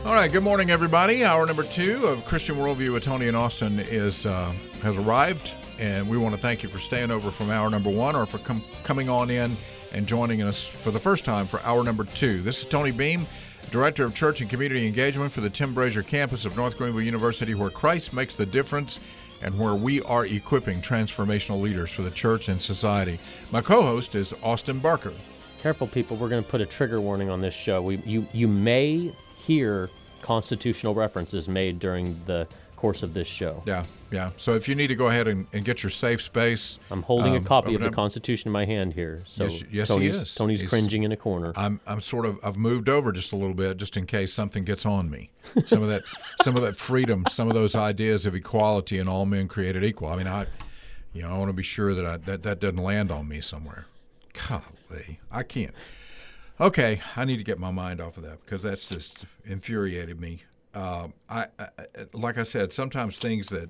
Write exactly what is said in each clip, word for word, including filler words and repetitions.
All right, good morning, everybody. Hour number two of Christian Worldview with Tony and Austin is uh, has arrived, and we want to thank you for staying over from hour number one or for com- coming on in and joining us for the first time for hour number two. This is Tony Beam, Director of Church and Community Engagement for the Tim Brazier campus of North Greenville University, where Christ makes the difference and where we are equipping transformational leaders for the church and society. My co-host is Austin Barker. Careful, people. We're going to put a trigger warning on this show. We, you, you may hear constitutional references made during the course of this show. Yeah, yeah. So if you need to go ahead and, and get your safe space. I'm holding um, a copy of the them. Constitution in my hand here. So yes, yes Tony's, he is. Tony's He's, cringing in a corner. I'm I'm sort of I've moved over just a little bit just in case something gets on me. Some of that some of that freedom, some of those ideas of equality and all men created equal. I mean, I you know, I want to be sure that I, that that doesn't land on me somewhere. Golly, I can't. Okay, I need to get my mind off of that because that's just infuriated me. Uh, I, I like I said, sometimes things that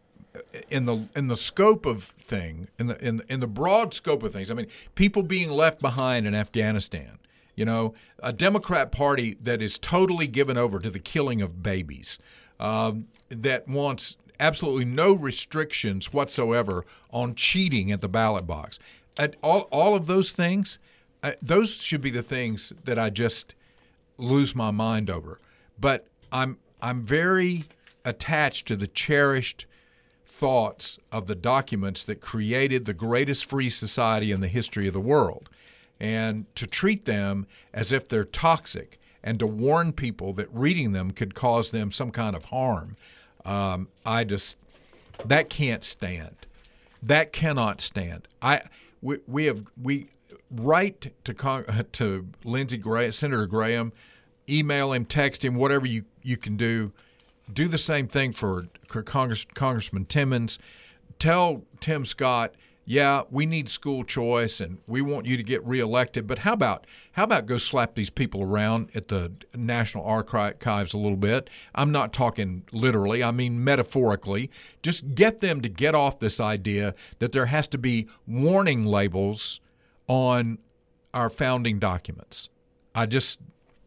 in the in the scope of thing, in the in in the broad scope of things. I mean, people being left behind in Afghanistan. You know, a Democrat Party that is totally given over to the killing of babies, um, that wants absolutely no restrictions whatsoever on cheating at the ballot box. At all all of those things. Uh, those should be the things that I just lose my mind over. But I'm I'm very attached to the cherished thoughts of the documents that created the greatest free society in the history of the world. And to treat them as if they're toxic and to warn people that reading them could cause them some kind of harm, um, I just, that can't stand. That cannot stand. I we, we have we. Write to Cong- to Lindsey Graham, Senator Graham, email him, text him, whatever you, you can do. Do the same thing for Congress, Congressman Timmons. Tell Tim Scott, yeah, we need school choice and we want you to get reelected. But how about how about go slap these people around at the National Archives a little bit? I'm not talking literally, I mean metaphorically. Just get them to get off this idea that there has to be warning labels on our founding documents. I just,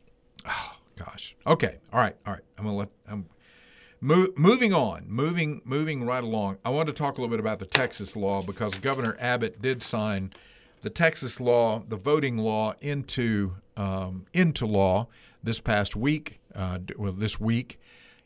oh gosh. Okay, all right, all right. I'm gonna let. I'm move, moving on, moving, moving right along. I want to talk a little bit about the Texas law because Governor Abbott did sign the Texas law, the voting law, into um, into law this past week. Uh, well, this week,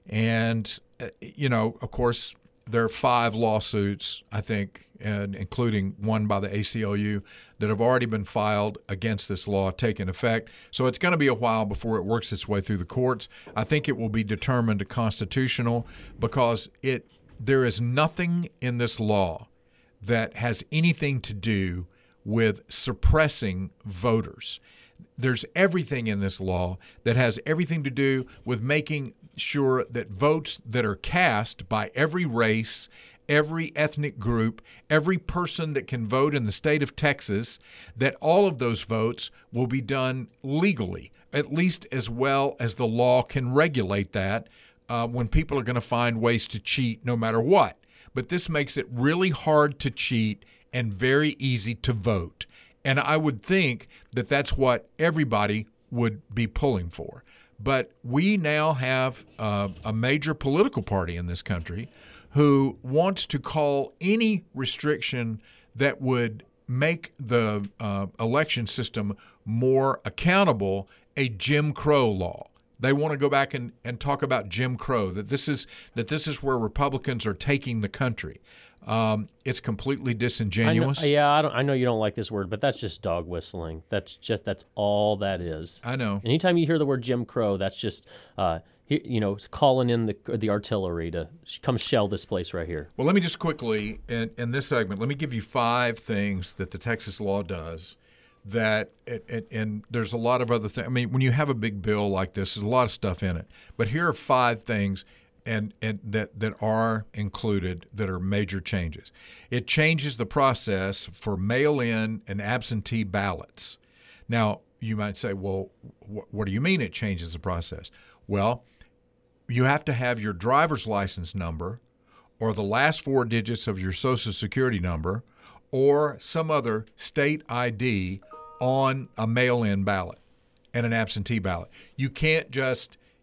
and uh, you know, of course, there are five lawsuits, I think, and including one by the A C L U, that have already been filed against this law taking effect. So it's going to be a while before it works its way through the courts. I think it will be determined constitutional because it there is nothing in this law that has anything to do with suppressing voters. There's everything in this law that has everything to do with making sure that votes that are cast by every race, every ethnic group, every person that can vote in the state of Texas, that all of those votes will be done legally, at least as well as the law can regulate that uh, when people are going to find ways to cheat no matter what. But this makes it really hard to cheat and very easy to vote. And I would think that that's what everybody would be pulling for. But we now have uh, a major political party in this country who wants to call any restriction that would make the uh, election system more accountable a Jim Crow law. They want to go back and, and talk about Jim Crow, that this is that this is where Republicans are taking the country. Um, it's completely disingenuous. I know, yeah, I don't. I know you don't like this word, but that's just dog whistling. That's just that's all that is. I know. Anytime you hear the word Jim Crow, that's just uh, you know calling in the the artillery to come shell this place right here. Well, let me just quickly in, in this segment, let me give you five things that the Texas law does. That it, it, and there's a lot of other things. I mean, when you have a big bill like this, there's a lot of stuff in it. But here are five things. And, and that, that are included that are major changes. It changes the process for mail-in and absentee ballots. Now, you might say, well, wh- what do you mean it changes the process? Well, you have to have your driver's license number or the last four digits of your Social Security number or some other state I D on a mail-in ballot and an absentee ballot. You can't just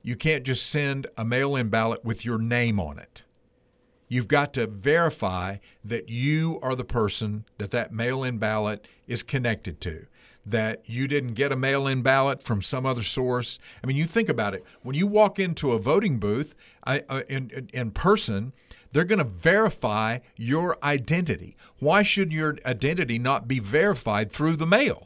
you can't just send a mail-in ballot with your name on it. You've got to verify that you are the person that that mail-in ballot is connected to, that you didn't get a mail-in ballot from some other source. I mean, you think about it. When you walk into a voting booth I, uh, in, in person, they're going to verify your identity. Why should your identity not be verified through the mail?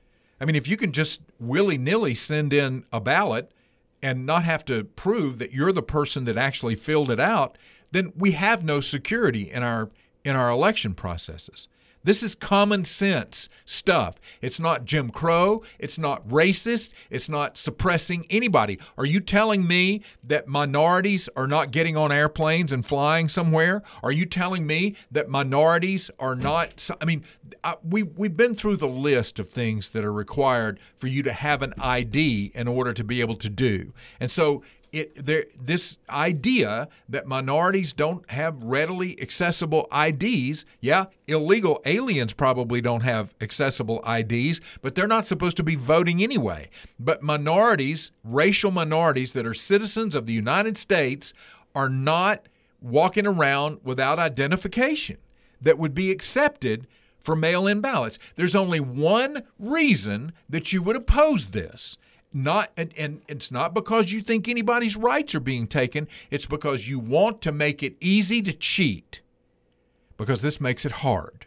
I mean, if you can just willy-nilly send in a ballot and not have to prove that you're the person that actually filled it out, then we have no security in our in our election processes. This is common sense stuff. It's not Jim Crow. It's not racist. It's not suppressing anybody. Are you telling me that minorities are not getting on airplanes and flying somewhere? Are you telling me that minorities are not? I mean, we, we've been through the list of things that are required for you to have an I D in order to be able to do. And so It, there, this idea that minorities don't have readily accessible I Ds, yeah, illegal aliens probably don't have accessible I Ds, but they're not supposed to be voting anyway. But minorities, racial minorities that are citizens of the United States are not walking around without identification that would be accepted for mail-in ballots. There's only one reason that you would oppose this. Not and, and it's not because you think anybody's rights are being taken. It's because you want to make it easy to cheat, because this makes it hard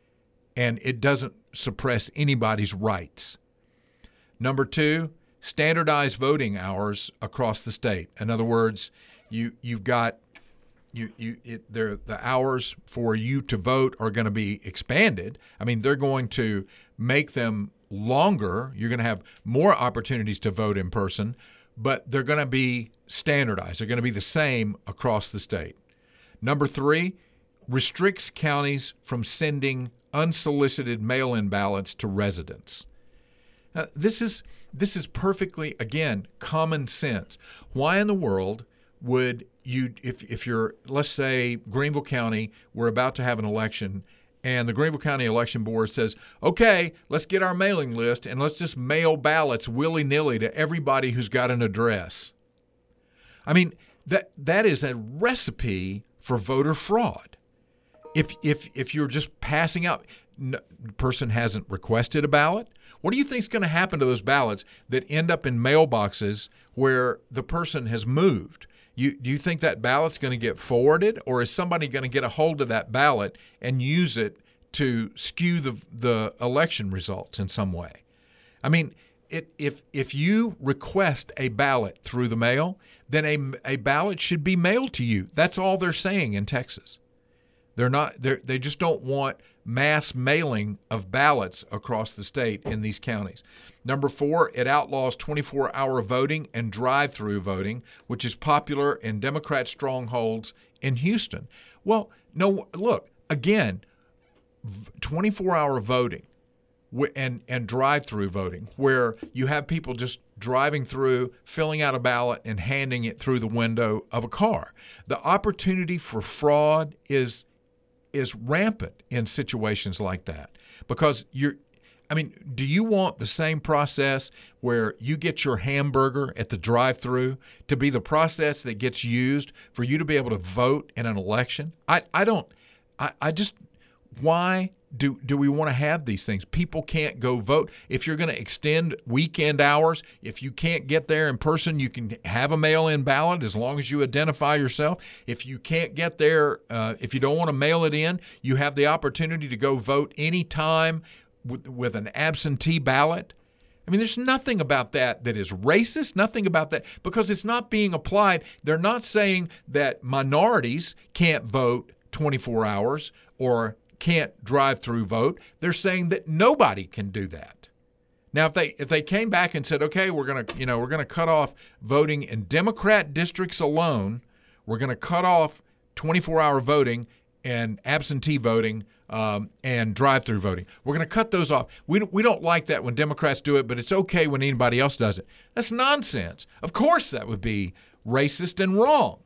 and it doesn't suppress anybody's rights. Number two, standardized voting hours across the state. In other words, you you've got you you it, there the hours for you to vote are going to be expanded. I mean, they're going to make them longer. You're going to have more opportunities to vote in person, but they're going to be standardized. They're going to be the same across the state. Number three, restricts counties from sending unsolicited mail-in ballots to residents. Now, this is this is perfectly, again, common sense. Why in the world would you, if if you're, let's say, Greenville County, we're about to have an election, and the Greenville County Election Board says, okay, let's get our mailing list and let's just mail ballots willy-nilly to everybody who's got an address. I mean, that that is a recipe for voter fraud. If if if you're just passing out, the person hasn't requested a ballot, what do you think is going to happen to those ballots that end up in mailboxes where the person has moved? You, do you think that ballot's going to get forwarded, or is somebody going to get a hold of that ballot and use it to skew the the election results in some way? I mean, it, if if you request a ballot through the mail, then a, a ballot should be mailed to you. That's all they're saying in Texas. They're not. They they just don't want mass mailing of ballots across the state in these counties. Number four, it outlaws twenty-four hour voting and drive-through voting, which is popular in Democrat strongholds in Houston. Well, no, look, again, twenty-four hour voting and, and drive-through voting, where you have people just driving through, filling out a ballot, and handing it through the window of a car. The opportunity for fraud is is rampant in situations like that, because you're, I mean, do you want the same process where you get your hamburger at the drive-through to be the process that gets used for you to be able to vote in an election? I, I don't, I, I just, why do do we want to have these things? People can't go vote. If you're going to extend weekend hours, if you can't get there in person, you can have a mail-in ballot as long as you identify yourself. If you can't get there, uh, if you don't want to mail it in, you have the opportunity to go vote anytime with, with an absentee ballot. I mean, there's nothing about that that is racist, nothing about that, because it's not being applied. They're not saying that minorities can't vote twenty-four hours or can't drive-through vote. They're saying that nobody can do that. Now, if they if they came back and said, okay, we're gonna you know we're gonna cut off voting in Democrat districts alone, we're gonna cut off twenty-four hour voting and absentee voting um, and drive-through voting. We're gonna cut those off. We we don't like that when Democrats do it, but it's okay when anybody else does it. That's nonsense. Of course, that would be racist and wrong,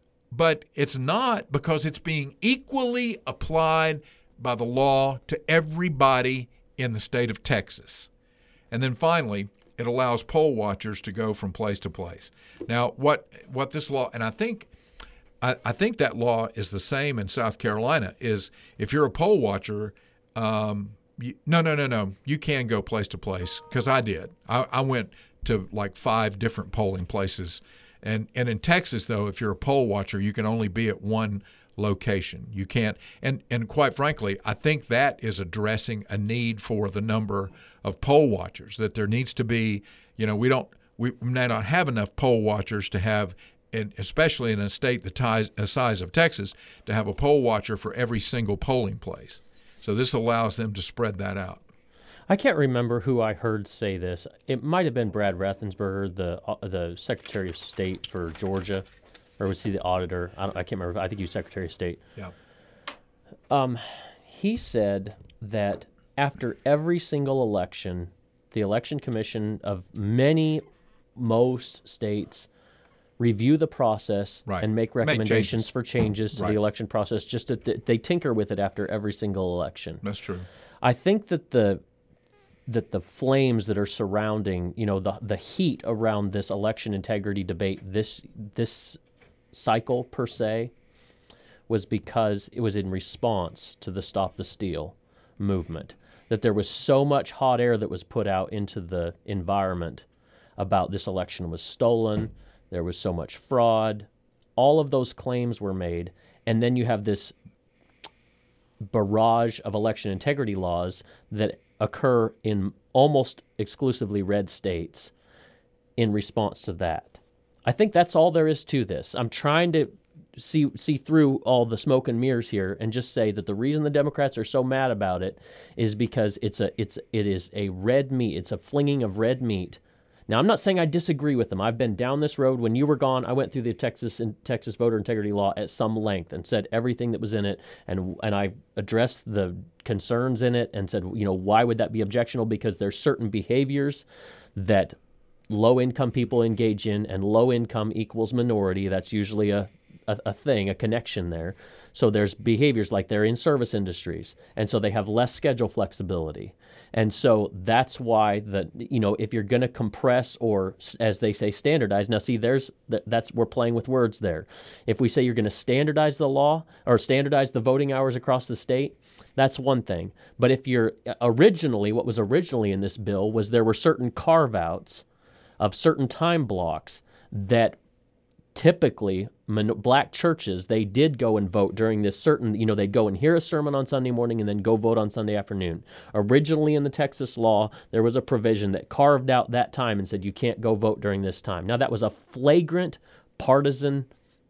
but it's not, because it's being equally applied by the law to everybody in the state of Texas. And then finally, it allows poll watchers to go from place to place. Now, what what this law, and I think I, I think that law is the same in South Carolina, is if you're a poll watcher, um, you, no, no, no, no, you can go place to place, because I did. I, I went to like five different polling places. And and in Texas, though, if you're a poll watcher, you can only be at one location. You can't, and, and quite frankly, I think that is addressing a need for the number of poll watchers, that there needs to be, you know, we don't, we may not have enough poll watchers to have, and especially in a state the ties, the size of Texas, to have a poll watcher for every single polling place. So this allows them to spread that out. I can't remember who I heard say this. It might have been Brad Raffensperger, the uh, the Secretary of State for Georgia, or was he the auditor? I, don't, I can't remember. I think he was Secretary of State. Yeah. Um, he said that after every single election, the Election Commission of many, most states review the process right. and make recommendations make for changes to right. the election process. Just that th- they tinker with it after every single election. That's true. I think that the that the flames that are surrounding, you know, the the heat around this election integrity debate this this cycle per se was because it was in response to the Stop the Steal movement. That there was so much hot air that was put out into the environment about this election was stolen, there was so much fraud, all of those claims were made, and then you have this barrage of election integrity laws that occur in almost exclusively red states in response to that. I think that's all there is to this. I'm trying to see see through all the smoke and mirrors here and just say that the reason the Democrats are so mad about it is because it's a it's it is a red meat. It's a flinging of red meat. Now, I'm not saying I disagree with them. I've been down this road. When you were gone, I went through the Texas and Texas voter integrity law at some length and said everything that was in it, and and I addressed the concerns in it and said, you know, why would that be objectionable? Because there's certain behaviors that low-income people engage in, and low-income equals minority. That's usually a, a, a thing, a connection there. So there's behaviors like they're in service industries, and so they have less schedule flexibility. And so that's why, the you know, if you're going to compress or, as they say, standardize. Now, see, there's that's we're playing with words there. If we say you're going to standardize the law or standardize the voting hours across the state, that's one thing. But if you're originally, what was originally in this bill was there were certain carve-outs of certain time blocks that typically black churches, they did go and vote during this certain, you know, they'd go and hear a sermon on Sunday morning and then go vote on Sunday afternoon. Originally in the Texas law, there was a provision that carved out that time and said you can't go vote during this time. Now, that was a flagrant partisan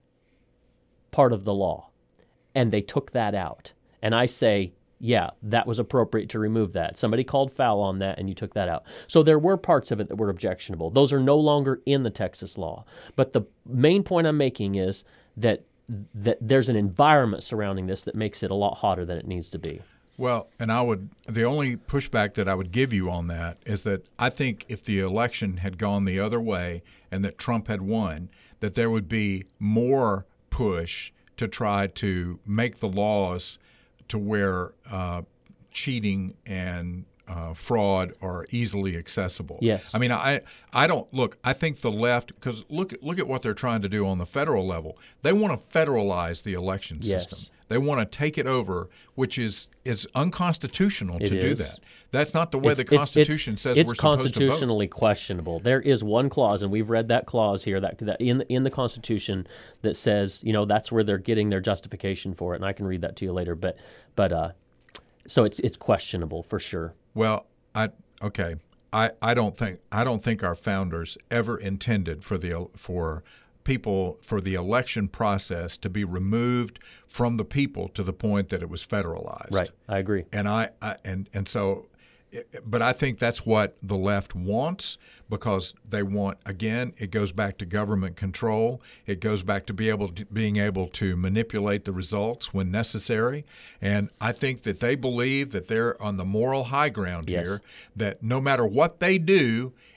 part of the law, and they took that out. And I say, yeah, that was appropriate to remove that. Somebody called foul on that, and you took that out. So there were parts of it that were objectionable. Those are no longer in the Texas law. But the main point I'm making is that that there's an environment surrounding this that makes it a lot hotter than it needs to be. Well, and I would, the only pushback that I would give you on that is that I think if the election had gone the other way and that Trump had won, that there would be more push to try to make the laws to where uh, cheating and uh, fraud are easily accessible. Yes. I mean, I I don't look. I think the left, because look look at what they're trying to do on the federal level. They want to federalize the election yes. system. They want to take it over, which is is unconstitutional it to is. do that. That's not the way it's, the Constitution it's, says it's we're supposed to vote. It's constitutionally questionable. There is one clause, and we've read that clause here that, that in in the Constitution that says, you know, that's where they're getting their justification for it, and I can read that to you later. But but uh, so it's it's questionable for sure. Well, I okay. I, I don't think I don't think our founders ever intended for the for people for the election process to be removed from the people to the point that it was federalized. Right, I agree. And I, I and and so, but I think that's what the left wants, because they want, again, it goes back to government control. It goes back to be able to, being able to manipulate the results when necessary. And I think that they believe that they're on the moral high ground yes. here, that no matter what they do,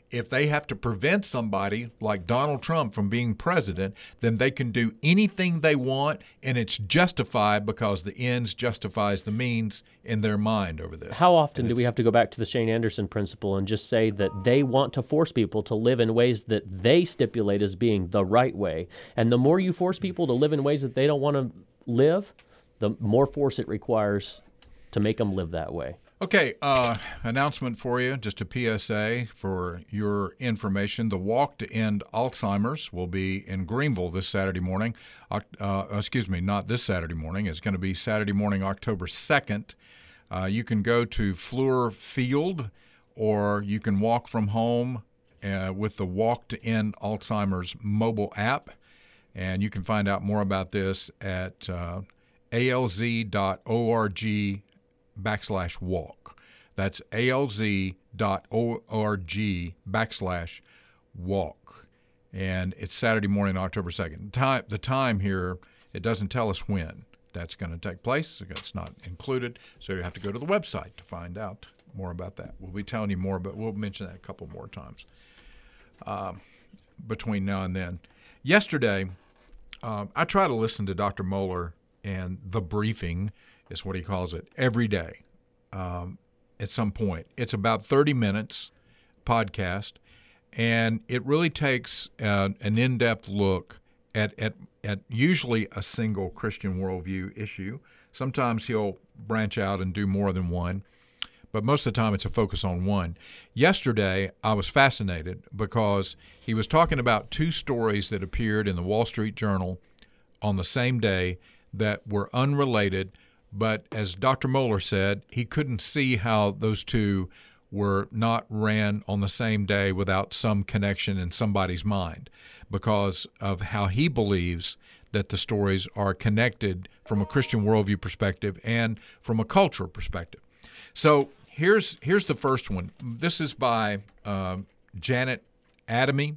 if they have to prevent somebody like Donald Trump from being president, then they can do anything they want, and it's justified because the ends justifies the means in their mind over this. How often do we have to go back to the Shane Anderson principle and just say that they want to force people to live in ways that they stipulate as being the right way? And the more you force people to live in ways that they don't want to live, the more force it requires to make them live that way. Okay, uh, announcement for you, just a P S A for your information. The Walk to End Alzheimer's will be in Greenville this Saturday morning. Uh, excuse me, not this Saturday morning. It's going to be Saturday morning, October second. Uh, you can go to Fleur Field, or you can walk from home uh, with the Walk to End Alzheimer's mobile app. And you can find out more about this at uh, alz dot org backslash walk. That's alz dot org backslash walk. And it's Saturday morning, October second. Time, the time here, it doesn't tell us when that's going to take place. It's not included, so you have to go to the website to find out more about that. We'll be telling you more, but we'll mention that a couple more times uh, between now and then. Yesterday, uh, I try to listen to Doctor Mohler and The Briefing is what he calls it, every day um, at some point. It's about thirty minutes podcast, and it really takes uh, an in-depth look at, at, at usually a single Christian worldview issue. Sometimes he'll branch out and do more than one, but most of the time it's a focus on one. Yesterday, I was fascinated because he was talking about two stories that appeared in the Wall Street Journal on the same day that were unrelated, but as Doctor Mohler said, he couldn't see how those two were not ran on the same day without some connection in somebody's mind because of how he believes that the stories are connected from a Christian worldview perspective and from a cultural perspective. So here's here's the first one. This is by uh, Janet Adamy.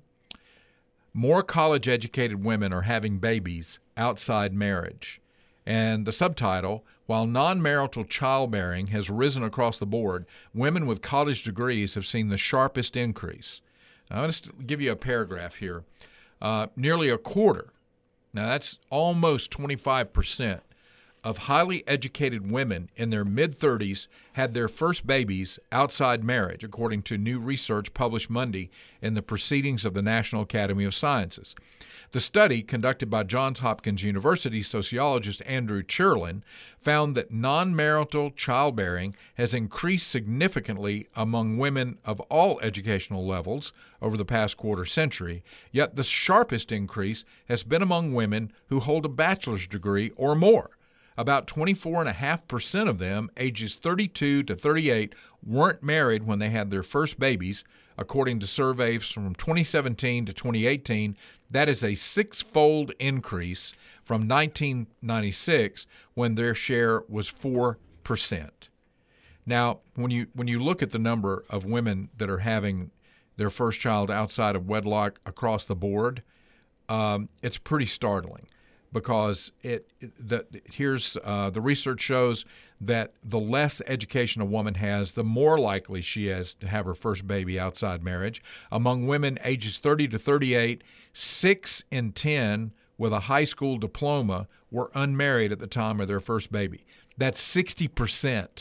More college-educated women are having babies outside marriage. And the subtitle, while non-marital childbearing has risen across the board, women with college degrees have seen the sharpest increase. Now, I'll just give you a paragraph here. Uh, nearly a quarter, now that's almost twenty-five percent, of highly educated women in their mid-thirties had their first babies outside marriage, according to new research published Monday in the Proceedings of the National Academy of Sciences. The study, conducted by Johns Hopkins University sociologist Andrew Cherlin, found that non-marital childbearing has increased significantly among women of all educational levels over the past quarter century, yet the sharpest increase has been among women who hold a bachelor's degree or more. About twenty-four point five percent of them, ages thirty-two to thirty-eight, weren't married when they had their first babies, according to surveys from twenty seventeen to twenty eighteen. That is a six-fold increase from nineteen ninety-six, when their share was four percent. Now, when you when you look at the number of women that are having their first child outside of wedlock across the board, um, it's pretty startling. Because it, it the, here's uh, the research shows that the less education a woman has, the more likely she is to have her first baby outside marriage. Among women ages thirty to thirty-eight, six in ten with a high school diploma were unmarried at the time of their first baby. That's sixty percent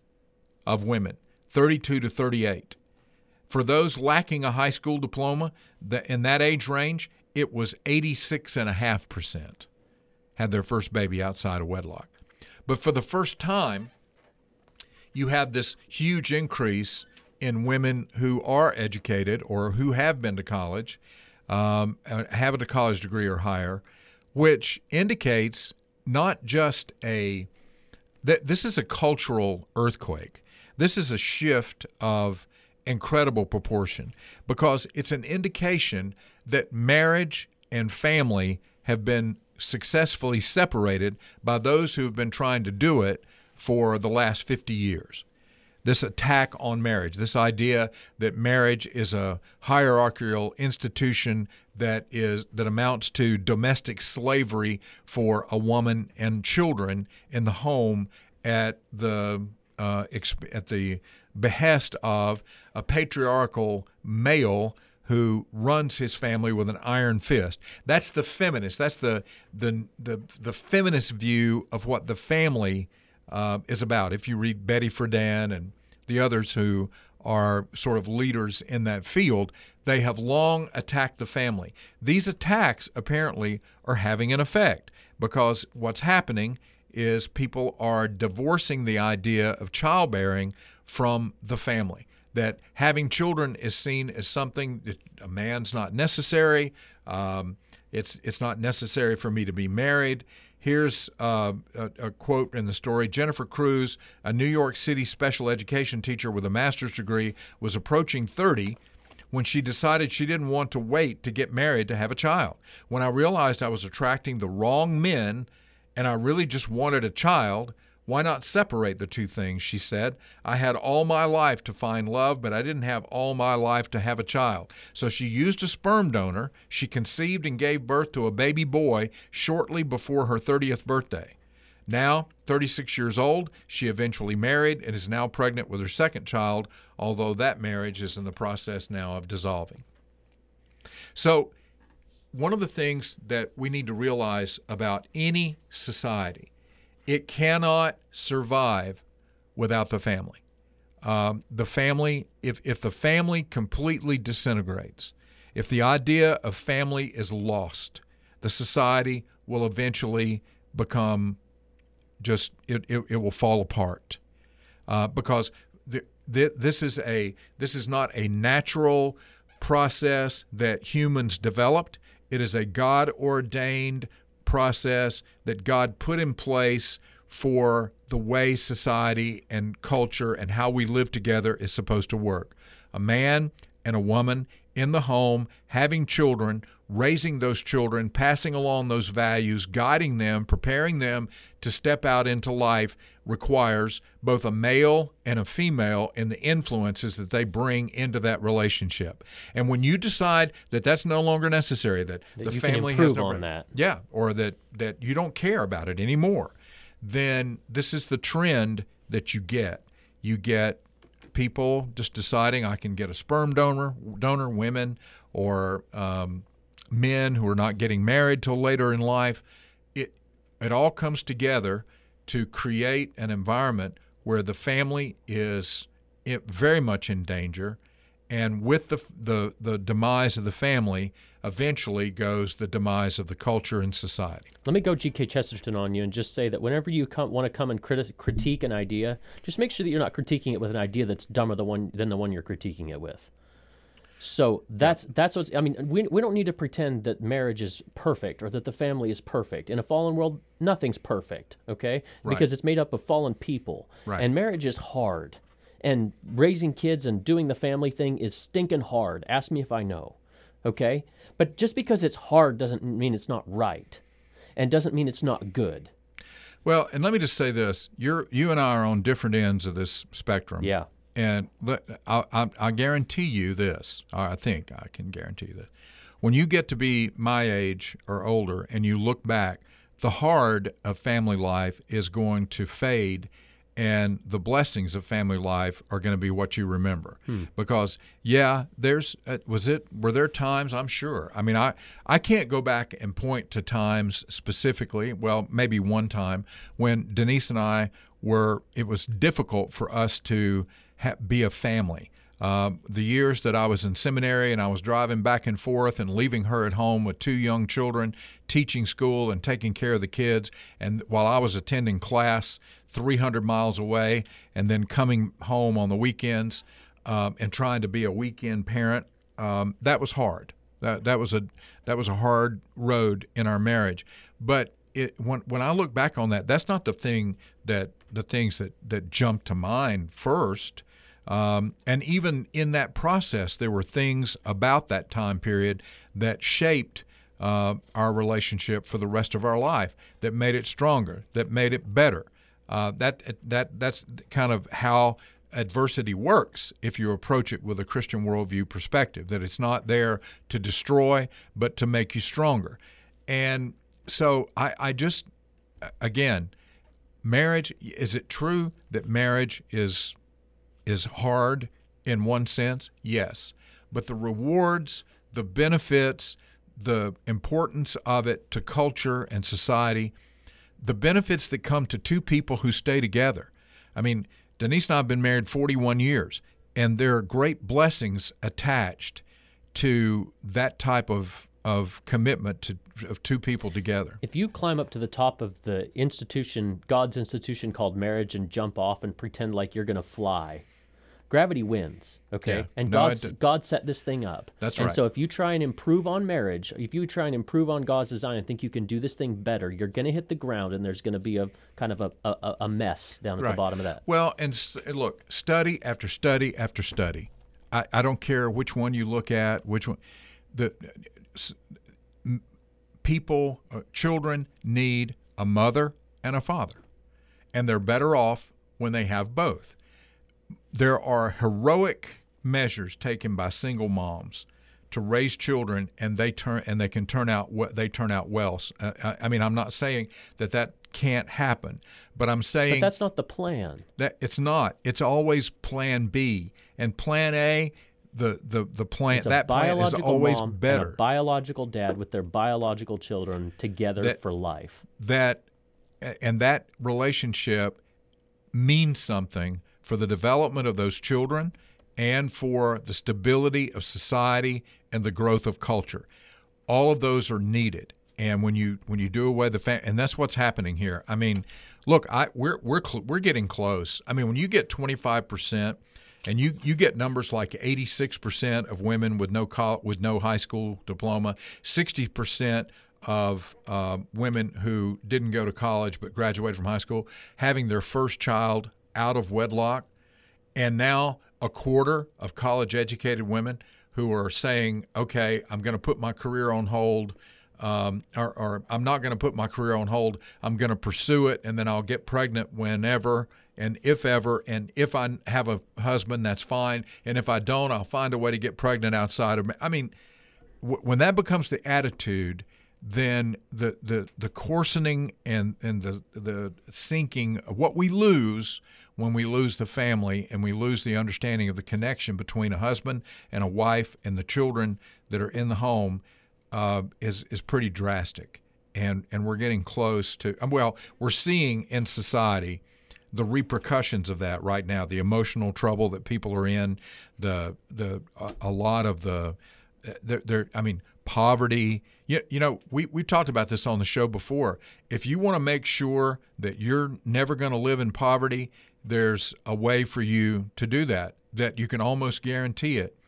of women, thirty-two to thirty-eight. For those lacking a high school diploma, the, in that age range, it was eighty-six point five percent had their first baby outside of wedlock. But for the first time, you have this huge increase in women who are educated or who have been to college, um, have a college degree or higher, which indicates not just a th- – this is a cultural earthquake. This is a shift of incredible proportion because it's an indication that marriage and family have been successfully separated by those who have been trying to do it for the last fifty years. This attack on marriage, this idea that marriage is a hierarchical institution that is that amounts to domestic slavery for a woman and children in the home at the uh, at the behest of a patriarchal male who runs his family with an iron fist. That's the feminist. That's the the the, the feminist view of what the family uh, is about. If you read Betty Friedan and the others who are sort of leaders in that field, they have long attacked the family. These attacks apparently are having an effect, because what's happening is people are divorcing the idea of childbearing from the family, that having children is seen as something that a man's not necessary. Um, it's it's not necessary for me to be married. Here's uh, a, a quote in the story. Jennifer Cruz, a New York City special education teacher with a master's degree, was approaching thirty when she decided she didn't want to wait to get married to have a child. When I realized I was attracting the wrong men and I really just wanted a child, why not separate the two things, she said. I had all my life to find love, but I didn't have all my life to have a child. So she used a sperm donor. She conceived and gave birth to a baby boy shortly before her thirtieth birthday. Now, thirty-six years old, she eventually married and is now pregnant with her second child, although that marriage is in the process now of dissolving. So one of the things that we need to realize about any society, it cannot survive without the family. Um, the family, if, if the family completely disintegrates, if the idea of family is lost, the society will eventually become just, it, it, it will fall apart. Uh, because the, the, this is a this is not a natural process that humans developed. It is a God-ordained process that God put in place for the way society and culture and how we live together is supposed to work. A man and a woman in the home, having children, raising those children, passing along those values, guiding them, preparing them to step out into life requires both a male and a female in the influences that they bring into that relationship. And when you decide that that's no longer necessary, that, that the you family can improve has no on that, yeah, or that that you don't care about it anymore, then this is the trend that you get. You get people just deciding I can get a sperm donor, donor women, or um, men who are not getting married till later in life. It it all comes together to create an environment where the family is very much in danger, and with the the the demise of the family, eventually goes the demise of the culture and society. Let me go G K Chesterton on you and just say that whenever you come, want to come and criti- critique an idea, just make sure that you're not critiquing it with an idea that's dumber than, one, than the one you're critiquing it with. So that's yeah. that's what's, I mean, we, we don't need to pretend that marriage is perfect or that the family is perfect. In a fallen world, nothing's perfect, okay? Right. Because it's made up of fallen people. Right. And marriage is hard. And raising kids and doing the family thing is stinking hard. Ask me if I know, okay? But just because it's hard doesn't mean it's not right, and doesn't mean it's not good. Well, and let me just say this. You're, you and I are on different ends of this spectrum. Yeah. And I, I, I guarantee you this, or I think I can guarantee you this. When you get to be my age or older and you look back, the hard of family life is going to fade, and the blessings of family life are going to be what you remember. Hmm. Because, yeah, there's uh, was it were there times, I'm sure. I mean, I, I can't go back and point to times specifically, well, maybe one time when Denise and I were, it was difficult for us to ha- be a family. Uh, the years that I was in seminary and I was driving back and forth and leaving her at home with two young children, teaching school and taking care of the kids, and while I was attending class three hundred miles away, and then coming home on the weekends um, and trying to be a weekend parent, um, that was hard. That that was a that was a hard road in our marriage. But it, when when I look back on that, that's not the thing that the things that that jumped to mind first. Um, and even in that process, there were things about that time period that shaped uh, our relationship for the rest of our life, that made it stronger, that made it better. Uh, that that that's kind of how adversity works if you approach it with a Christian worldview perspective, that it's not there to destroy, but to make you stronger. And so I, I just, again, marriage, is it true that marriage is is hard in one sense, yes. But the rewards, the benefits, the importance of it to culture and society, the benefits that come to two people who stay together. I mean, Denise and I have been married forty-one years, and there are great blessings attached to that type of of commitment to of two people together. If you climb up to the top of the institution, God's institution called marriage, and jump off and pretend like you're going to fly, gravity wins, okay? Yeah. And No, I God's, did- God set this thing up. That's and right. so if you try and improve on marriage, if you try and improve on God's design and think you can do this thing better, you're going to hit the ground, and there's going to be a kind of a, a, a mess down at Right. the bottom of that. Well, and s- look, study after study after study. I, I don't care which one you look at, which one. The s- m- people, uh, children need a mother and a father, and they're better off when they have both. There are heroic measures taken by single moms to raise children, and they turn and they can turn out we- they turn out well. Uh, I, I mean, I'm not saying that that can't happen, but I'm saying But that's not the plan. that it's not. It's always Plan B, and Plan A, the the the plan It's a that plan is biological always mom and better. a biological dad with their biological children together That- for life. that and that relationship means something for the development of those children and for the stability of society and the growth of culture. All of those are needed. And when you when you do away the fam- and that's what's happening here. I mean, look, I we're we're cl- we're getting close. I mean, when you get twenty-five percent and you, you get numbers like eighty-six percent of women with no col- with no high school diploma, sixty percent of uh, women who didn't go to college but graduated from high school having their first child out of wedlock, and now a quarter of college-educated women who are saying, okay, I'm going to put my career on hold, um, or, or I'm not going to put my career on hold. I'm going to pursue it, and then I'll get pregnant whenever and if ever. And if I have a husband, that's fine. And if I don't, I'll find a way to get pregnant outside of me. I mean, w- when that becomes the attitude, then the the the coarsening and and the the sinking of what we lose when we lose the family and we lose the understanding of the connection between a husband and a wife and the children that are in the home uh, is is pretty drastic. And and we're getting close to well, we're seeing in society the repercussions of that right now, the emotional trouble that people are in, the the a, a lot of the they're, they're I mean poverty. You, you know, we, we talked about this on the show before. If you want to make sure that you're never going to live in poverty, there's a way for you to do that, that you can almost guarantee it.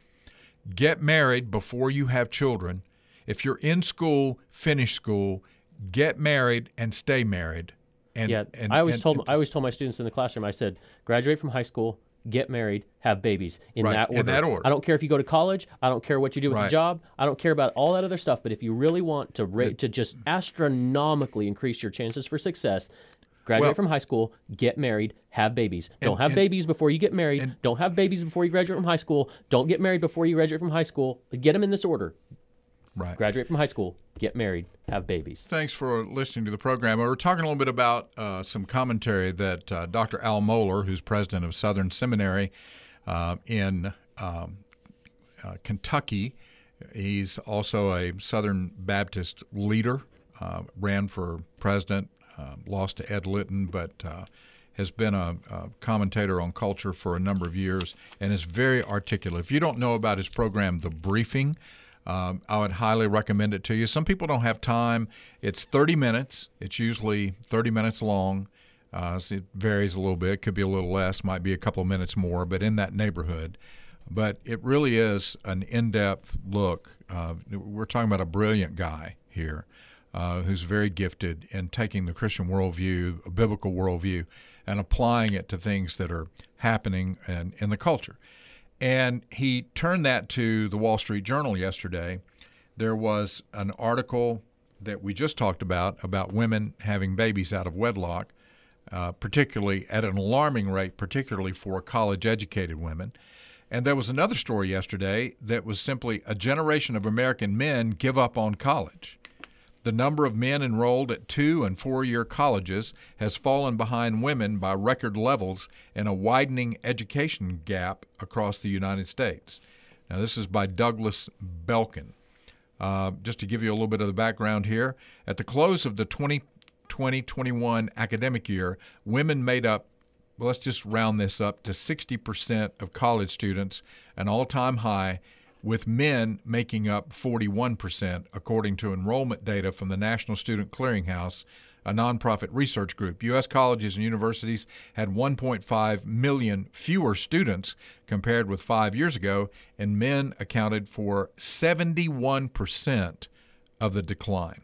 Get married before you have children. If you're in school, finish school, get married and stay married. And, yeah, and, I always and, told and I always told my students in the classroom. I said, graduate from high school, get married, have babies in Right, that order. in that order. I don't care if you go to college. I don't care what you do with Right. a job. I don't care about all that other stuff. But if you really want to ra- to just astronomically increase your chances for success, graduate Well- from high school, get married, have babies. Don't And- have and- babies before you get married. don't have babies before you graduate from high school. Don't get married before you graduate from high school. Get them in this order. right. Graduate from high school, get married, have babies. Thanks for listening to the program. We We're talking a little bit about uh, some commentary that uh, Doctor Al Mohler, who's president of Southern Seminary uh, in um, uh, Kentucky, he's also a Southern Baptist leader, uh, ran for president, uh, lost to Ed Litton, but uh, has been a, a commentator on culture for a number of years and is very articulate. If you don't know about his program, The Briefing, Um, I would highly recommend it to you. Some people don't have time. It's thirty minutes. It's usually thirty minutes long. Uh, so it varies a little bit. It could be a little less, might be a couple of minutes more, but in that neighborhood. But it really is an in-depth look. Uh, we're talking about a brilliant guy here uh, who's very gifted in taking the Christian worldview, a biblical worldview, and applying it to things that are happening in, in the culture. And he turned that to the Wall Street Journal yesterday. There was an article that we just talked about, about women having babies out of wedlock, uh, particularly at an alarming rate, particularly for college-educated women. And there was another story yesterday that was simply a generation of American men give up on college. The number of men enrolled at two and four-year colleges has fallen behind women by record levels in a widening education gap across the United States. Now, this is by Douglas Belkin. Uh, just to give you a little bit of the background here, at the close of the twenty twenty twenty-one academic year, women made up, well, let's just round this up to sixty percent of college students, an all-time high, with men making up forty-one percent, according to enrollment data from the National Student Clearinghouse, a nonprofit research group. U S colleges and universities had one point five million fewer students compared with five years ago, and men accounted for seventy-one percent of the decline.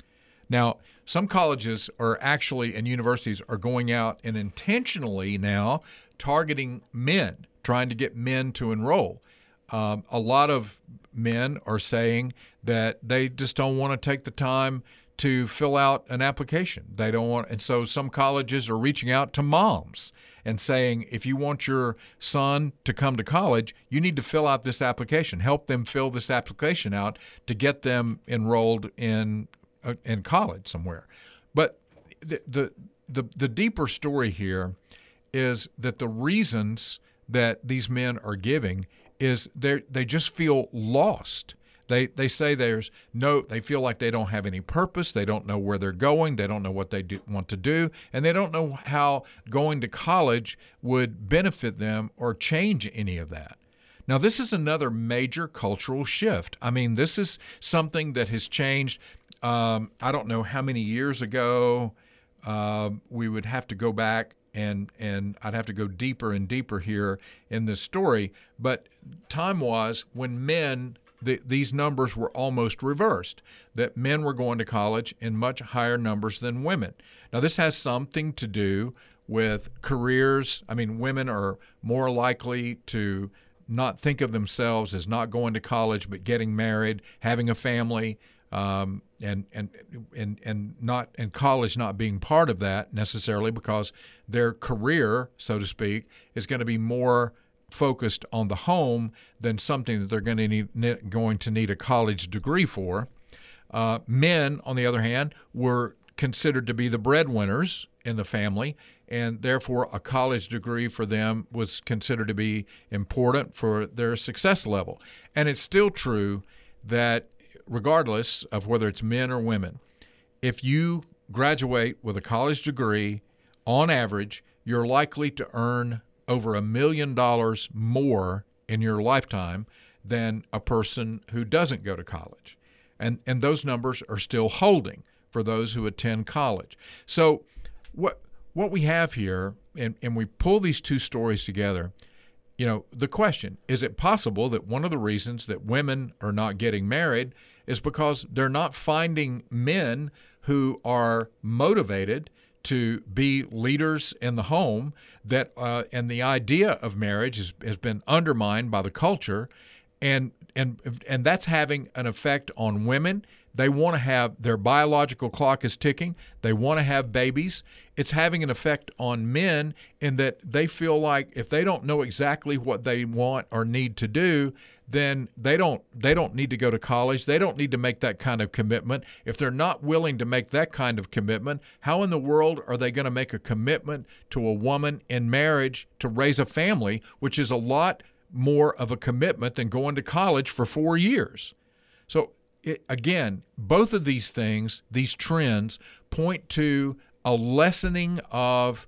Now, some colleges are actually, and universities are going out and intentionally now targeting men, trying to get men to enroll. Um, a lot of men are saying that they just don't want to take the time to fill out an application. They don't want, and so some colleges are reaching out to moms and saying, if you want your son to come to college, you need to fill out this application. Help them fill this application out to get them enrolled in uh, in college somewhere. But the, the the the deeper story here is that the reasons that these men are giving is they they just feel lost. They they say there's no, they feel like they don't have any purpose. They don't know where they're going. They don't know what they do, want to do. And they don't know how going to college would benefit them or change any of that. Now, this is another major cultural shift. I mean, this is something that has changed. Um, I don't know how many years ago. Uh, we would have to go back and and I'd have to go deeper and deeper here in this story. But time was when men, The, these numbers were almost reversed, that men were going to college in much higher numbers than women. Now, this has something to do with careers. I mean, women are more likely to not think of themselves as not going to college, but getting married, having a family, um, and and and and not and college not being part of that necessarily, because their career, so to speak, is going to be more focused on the home than something that they're going to need, going to need a college degree for. Uh, men, on the other hand, were considered to be the breadwinners in the family, and therefore a college degree for them was considered to be important for their success level. And it's still true that regardless of whether it's men or women, if you graduate with a college degree, on average, you're likely to earn over a million dollars more in your lifetime than a person who doesn't go to college. And and those numbers are still holding for those who attend college. So what what we have here, and, and we pull these two stories together, you know, the question, is it possible that one of the reasons that women are not getting married is because they're not finding men who are motivated to be leaders in the home, that uh, and the idea of marriage has, has been undermined by the culture, and and and that's having an effect on women. They want to have, their biological clock is ticking. They want to have babies. It's having an effect on men in that they feel like if they don't know exactly what they want or need to do, then they don't they don't need to go to college. They don't need to make that kind of commitment. If they're not willing to make that kind of commitment, how in the world are they going to make a commitment to a woman in marriage to raise a family, which is a lot more of a commitment than going to college for four years? So it, again, both of these things, these trends, point to a lessening of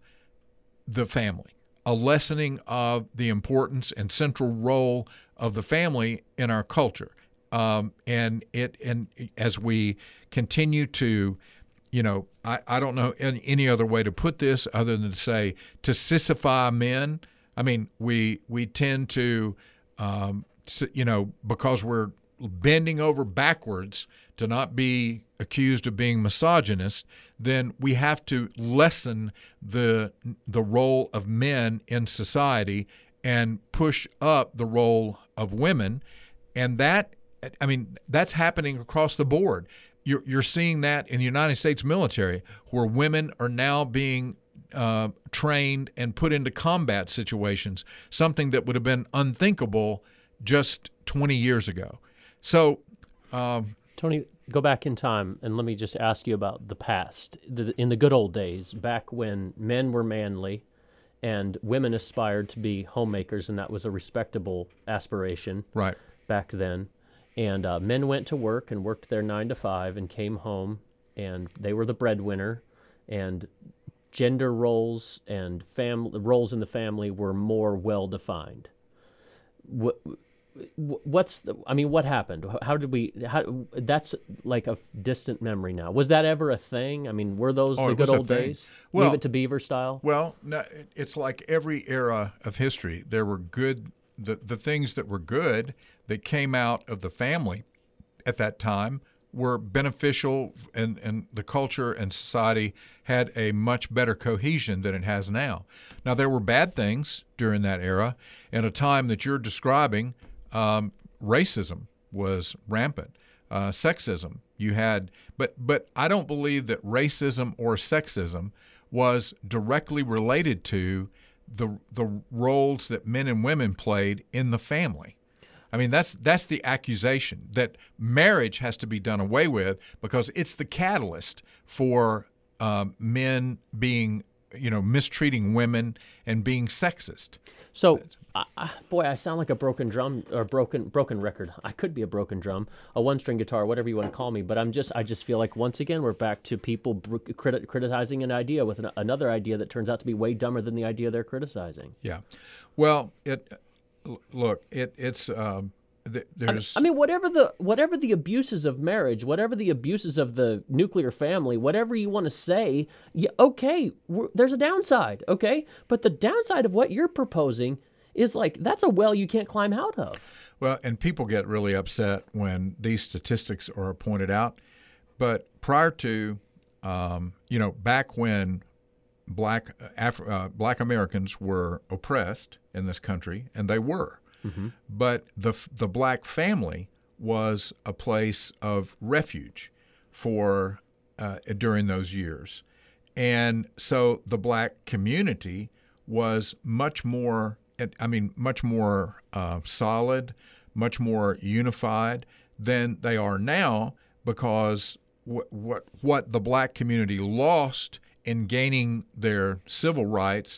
the family, a lessening of the importance and central role of the family in our culture. Um, and it and as we continue to, you know, I, I don't know any, any other way to put this other than to say, to sissify men. I mean, we we tend to, um, you know, because we're bending over backwards to not be accused of being misogynist, then we have to lessen the the role of men in society and push up the role of women. And that, I mean, that's happening across the board. You're, you're seeing that in the United States military, where women are now being uh, trained and put into combat situations, something that would have been unthinkable just twenty years ago. So, um, Tony, go back in time and let me just ask you about the past. The, in the good old days, back when men were manly and women aspired to be homemakers, and that was a respectable aspiration Right. back then. And uh, men went to work and worked their nine to five and came home, and they were the breadwinner, and gender roles and family roles in the family were more well defined. What, what's the, I mean, what happened? How did we? How that's like a distant memory now. Was that ever a thing? I mean, were those Oh, the it good was a old thing. days? Well- Leave it to Beaver style. Well, no, it- it's like every era of history. There were good, the, the things that were good that came out of the family at that time were beneficial, and, and the culture and society had a much better cohesion than it has now. Now, there were bad things during that era. In a time that you're describing, um, racism was rampant. Uh, sexism, you had, but but I don't believe that racism or sexism was directly related to the the roles that men and women played in the family. I mean, that's that's the accusation, that marriage has to be done away with because it's the catalyst for um, men being, you know, mistreating women and being sexist. So, I, I, boy, I sound like a broken drum or broken broken record. I could be a broken drum, a one-string guitar, whatever you want to call me. But I'm just, I just feel like once again we're back to people br- criti- criticizing an idea with an, another idea that turns out to be way dumber than the idea they're criticizing. Yeah. Well, it l- look, it it's um, th- I mean, there's I mean, whatever the whatever the abuses of marriage, whatever the abuses of the nuclear family, whatever you want to say, yeah, okay, we're, there's a downside, okay, but the downside of what you're proposing is like that's a well you can't climb out of. well, and people get really upset when these statistics are pointed out. But prior to, um, you know, back when black Af- uh, black Americans were oppressed in this country, and they were. Mm-hmm. But the the black family was a place of refuge for uh, during those years, and so the black community was much more. I mean, much more uh, solid, much more unified than they are now, because what what what the black community lost in gaining their civil rights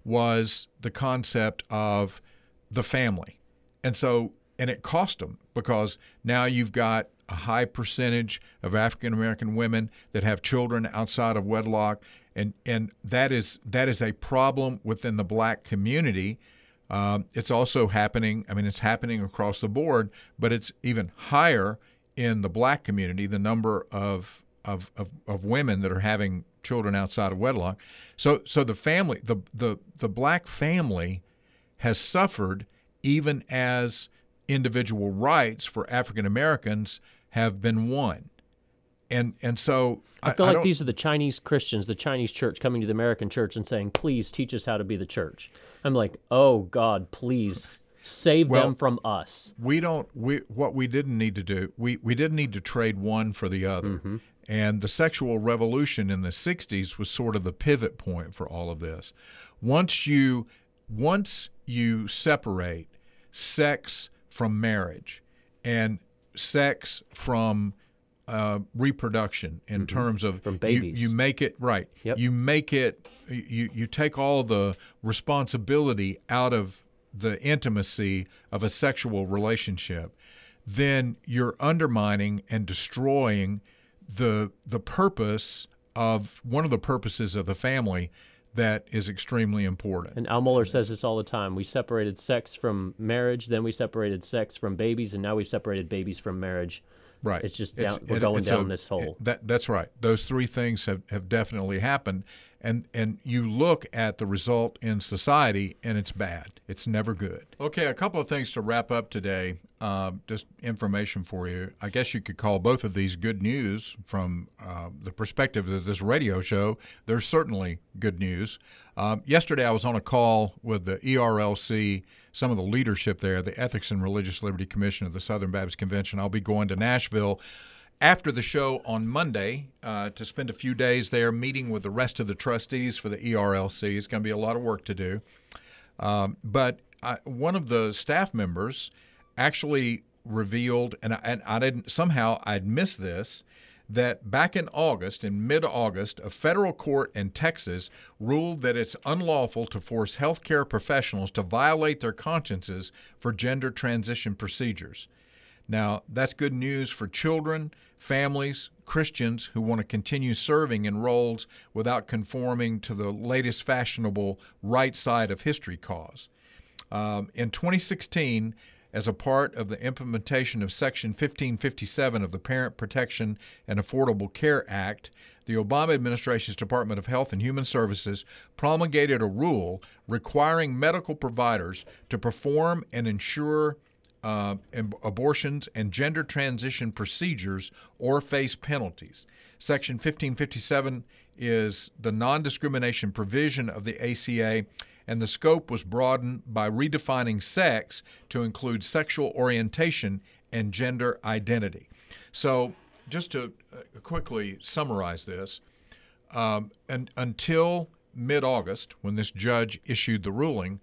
was the concept of the family. And so, and it cost them, because now you've got a high percentage of African American women that have children outside of wedlock, and, and that is that is a problem within the black community. Um, it's also happening, I mean, it's happening across the board, but it's even higher in the black community, the number of of, of, of women that are having children outside of wedlock. So so the family, the, the, the black family has suffered, even as individual rights for African Americans have been won. And and so I feel I like don't- these are the Chinese Christians, the Chinese church coming to the American church and saying, please teach us how to be the church. I'm like, oh, God, please save Well, them from us. we don't we what we didn't need to do, we we didn't need to trade one for the other. Mm-hmm. And the sexual revolution in the sixties was sort of the pivot point for all of this. Once you once you separate sex from marriage and sex from uh, reproduction in terms of From you, babies. you make it right. Yep. You make it. You you take all the responsibility out of the intimacy of a sexual relationship. Then you're undermining and destroying the the purpose of one of the purposes of the family that is extremely important. And Al Mohler says this all the time. We separated sex from marriage, then we separated sex from babies, and now we've separated babies from marriage. Right. It's just down, It's- we're it- going it's down a- this hole. That that's right. Those three things have, have definitely happened, and and you look at the result in society, and it's bad. It's never good. Okay, a couple of things to wrap up today. Uh, just information for you. I guess you could call both of these good news from uh, the perspective of this radio show. They're certainly good news. Um, yesterday, I was on a call with the E R L C, some of the leadership there, the Ethics and Religious Liberty Commission of the Southern Baptist Convention. I'll be going to Nashville after the show on Monday uh, to spend a few days there meeting with the rest of the trustees for the E R L C. It's going to be a lot of work to do. Um, but I, one of the staff members actually revealed, and I, and I didn't somehow I'd missed this, that back in August, in mid-August, a federal court in Texas ruled that it's unlawful to force healthcare professionals to violate their consciences for gender transition procedures. Now, that's good news for children, families, Christians who want to continue serving in roles without conforming to the latest fashionable right side of history cause. Um, in twenty sixteen, as a part of the implementation of Section fifteen fifty-seven of the Parent Protection and Affordable Care Act, the Obama administration's Department of Health and Human Services promulgated a rule requiring medical providers to perform and ensure uh, abortions and gender transition procedures or face penalties. Section fifteen fifty-seven is the non-discrimination provision of the A C A, and the scope was broadened by redefining sex to include sexual orientation and gender identity. So just to uh, quickly summarize this, um, and until mid-August, when this judge issued the ruling,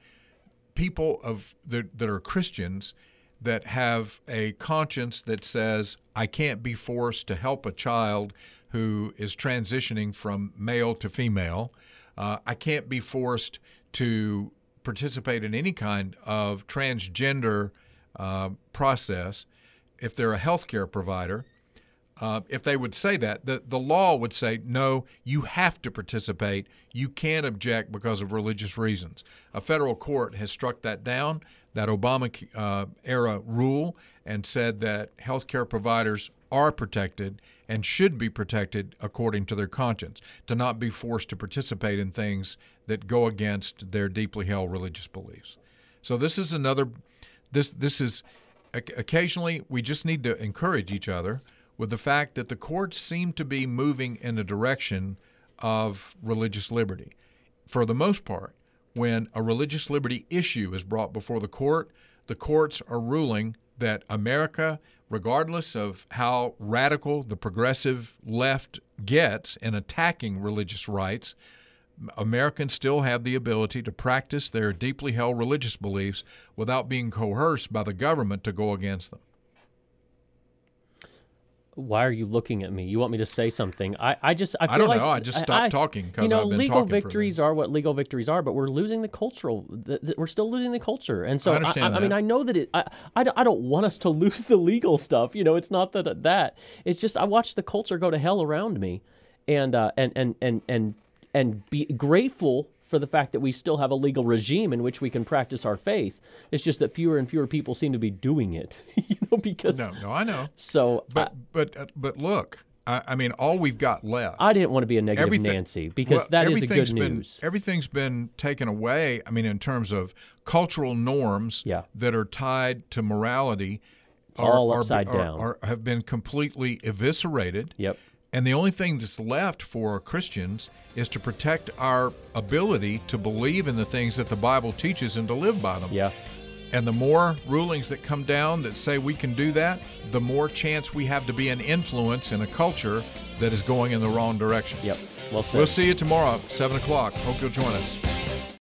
people of the, that are Christians that have a conscience that says, I can't be forced to help a child who is transitioning from male to female, uh, I can't be forced to participate in any kind of transgender uh, process if they're a healthcare provider. Uh, if they would say that, the, the law would say, no, you have to participate. You can't object because of religious reasons. A federal court has struck that down, that Obama-era uh, rule, and said that healthcare providers are protected and should be protected according to their conscience, to not be forced to participate in things that go against their deeply held religious beliefs. So this is another, this this is, occasionally we just need to encourage each other with the fact that the courts seem to be moving in the direction of religious liberty. For the most part, when a religious liberty issue is brought before the court, the courts are ruling that America, regardless of how radical the progressive left gets in attacking religious rights, Americans still have the ability to practice their deeply held religious beliefs without being coerced by the government to go against them. Why are you looking at me? You want me to say something? I, I just I feel I don't like, know. I just stopped I, talking because you know, I've been legal talking victories for a are what legal victories are, but we're losing the cultural. The, the, we're still losing the culture, and so I understand I, I mean, that. I know that it. I, I, don't- I don't want us to lose the legal stuff. You know, it's not that that. It's just I watch the culture go to hell around me, and uh, and and and and and be grateful for the fact that we still have a legal regime in which we can practice our faith. It's just that fewer and fewer people seem to be doing it, you know, because No, no, I know. so But I, but uh, but look, I, I mean, all we've got left. I didn't want to be a negative Everything- Nancy because well, that is a everything's good been, news. Everything's been taken away. I mean, in terms of cultural norms Yeah. that are tied to morality, It's all upside are, down. Are, have been completely eviscerated. Yep. And the only thing that's left for Christians is to protect our ability to believe in the things that the Bible teaches and to live by them. Yeah. And the more rulings that come down that say we can do that, the more chance we have to be an influence in a culture that is going in the wrong direction. Yep. Well said. We'll see you tomorrow, seven o'clock. Hope you'll join us.